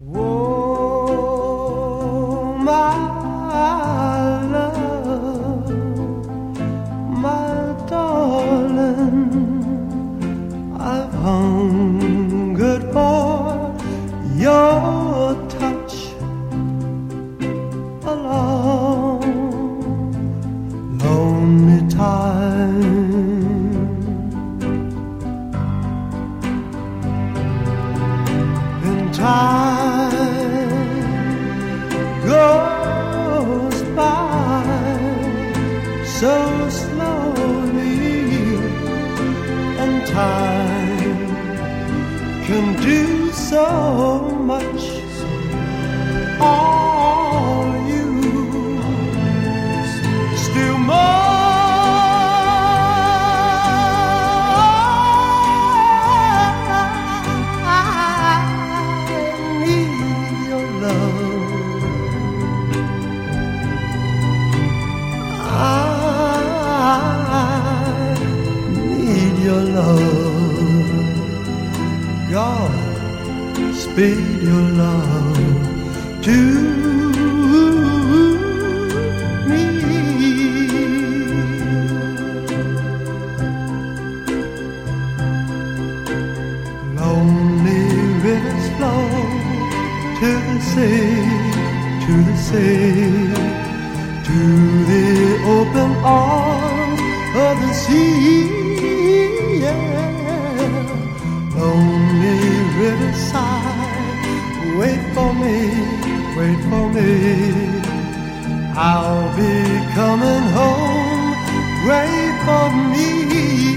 Oh, my love, my darling, I've hungered for your touch a long, lonely time. And time goes by so slowly, and time can do so much. All you still more. I need your love. I need your love. God, speed your love to me. Lonely rivers flow to the sea, to the sea, to the open arms of the sea. Yeah. Lonely riverside, wait for me, wait for me. I'll be coming home, wait for me.